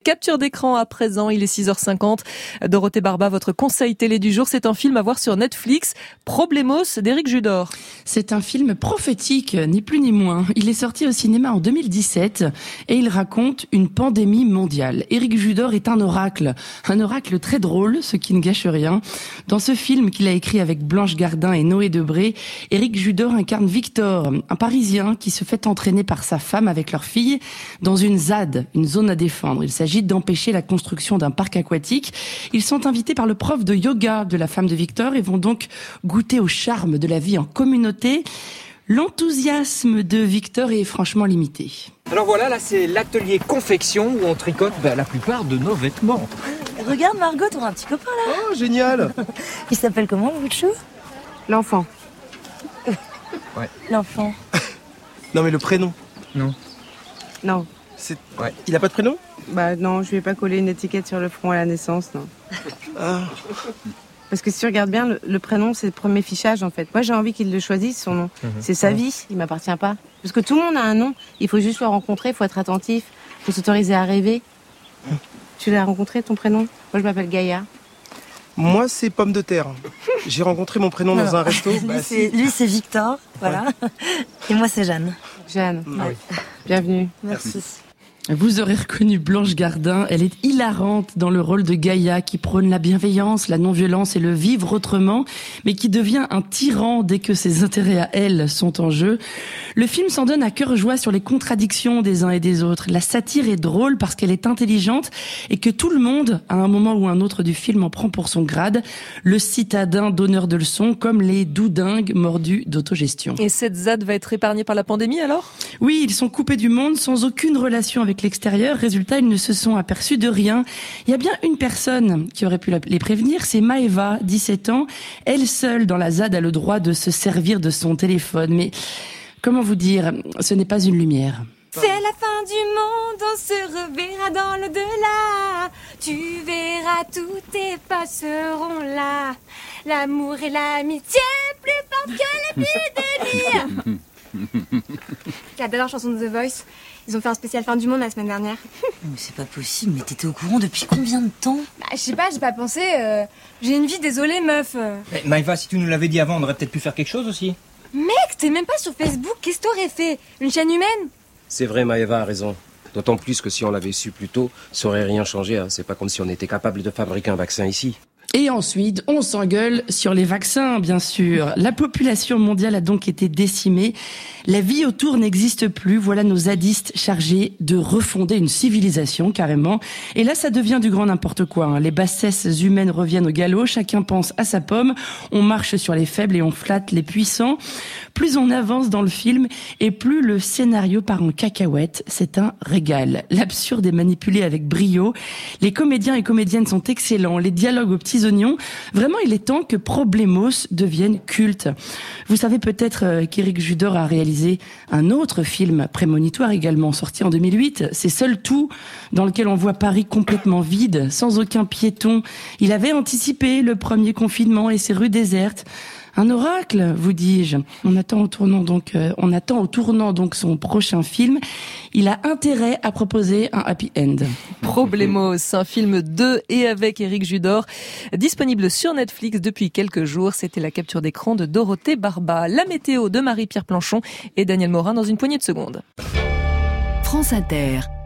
Capture d'écran à présent, il est 6h50. Dorothée Barba, votre conseil télé du jour, c'est un film à voir sur Netflix, Problemos d'Éric Judor. C'est un film prophétique, ni plus ni moins. Il est sorti au cinéma en 2017 et il raconte une pandémie mondiale. Éric Judor est un oracle très drôle, ce qui ne gâche rien. Dans ce film qu'il a écrit avec Blanche Gardin et Noé Debré, Éric Judor incarne Victor, un Parisien qui se fait entraîner par sa femme avec leur fille dans une ZAD, une zone à défendre. Il s'agit d'empêcher la construction d'un parc aquatique. Ils sont invités par le prof de yoga de la femme de Victor et vont donc goûter au charme de la vie en communauté. L'enthousiasme de Victor est franchement limité. Alors voilà, là c'est l'atelier confection où on tricote la plupart de nos vêtements. Regarde Margot, on a un petit copain là. Oh, génial. Il s'appelle comment le bout de chou? L'enfant. Ouais. L'enfant. Non mais le prénom. Non. Ouais. Il a pas de prénom? Bah non, je vais pas coller une étiquette sur le front à la naissance, non. Ah. Parce que si tu regardes bien, le prénom, c'est le premier fichage, en fait. Moi, j'ai envie qu'il le choisisse, son nom. C'est sa vie, il m'appartient pas. Parce que tout le monde a un nom, il faut juste le rencontrer, il faut être attentif, il faut s'autoriser à rêver. Tu l'as rencontré, ton prénom? Moi, je m'appelle Gaïa. Moi c'est Pomme de terre. J'ai rencontré mon prénom dans un resto. Lui, c'est Victor, voilà. Et moi, c'est Jeanne. Jeanne. Ah oui. Bienvenue. Merci. Vous aurez reconnu Blanche Gardin, elle est hilarante dans le rôle de Gaïa qui prône la bienveillance, la non-violence et le vivre autrement, mais qui devient un tyran dès que ses intérêts à elle sont en jeu. Le film s'en donne à cœur joie sur les contradictions des uns et des autres. La satire est drôle parce qu'elle est intelligente et que tout le monde, à un moment ou un autre du film, en prend pour son grade. Le citadin donneur de leçons comme les doudingues mordus d'autogestion. Et cette ZAD va être épargnée par la pandémie alors? Oui, ils sont coupés du monde sans aucune relation avec l'extérieur. Résultat, ils ne se sont aperçus de rien. Il y a bien une personne qui aurait pu les prévenir, c'est Maëva, 17 ans. Elle seule dans la ZAD a le droit de se servir de son téléphone. Mais comment vous dire, ce n'est pas une lumière. C'est la fin du monde, on se reverra dans l'au-delà. Tu verras, tous tes pas seront là. L'amour et l'amitié, plus fortes que l'épidémie. La dernière chanson de The Voice, ils ont fait un spécial fin du monde la semaine dernière. Mais c'est pas possible, mais t'étais au courant depuis combien de temps? Je sais pas, j'ai pas pensé. J'ai une vie, désolée meuf. Mais Maëva, si tu nous l'avais dit avant, on aurait peut-être pu faire quelque chose aussi. Mec, t'es même pas sur Facebook, qu'est-ce que t'aurais fait? Une chaîne humaine? C'est vrai, Maëva a raison. D'autant plus que si on l'avait su plus tôt, ça aurait rien changé. Hein. C'est pas comme si on était capable de fabriquer un vaccin ici. Et ensuite, on s'engueule sur les vaccins, bien sûr. La population mondiale a donc été décimée. La vie autour n'existe plus. Voilà nos zadistes chargés de refonder une civilisation, carrément. Et là, ça devient du grand n'importe quoi. Hein. Les bassesses humaines reviennent au galop. Chacun pense à sa pomme. On marche sur les faibles et on flatte les puissants. Plus on avance dans le film et plus le scénario part en cacahuète. C'est un régal. L'absurde est manipulé avec brio. Les comédiens et comédiennes sont excellents. Les dialogues aux petits oignons. Vraiment, il est temps que Problemos devienne culte. Vous savez peut-être qu'Éric Judor a réalisé un autre film prémonitoire également, sorti en 2008. C'est Seul Tout, dans lequel on voit Paris complètement vide, sans aucun piéton. Il avait anticipé le premier confinement et ses rues désertes. Un oracle, vous dis-je. On attend au tournant donc son prochain film. Il a intérêt à proposer un happy end. Problemos, un film de et avec Éric Judor, disponible sur Netflix depuis quelques jours. C'était la capture d'écran de Dorothée Barba. La météo de Marie-Pierre Planchon et Daniel Morin dans une poignée de secondes. France Inter.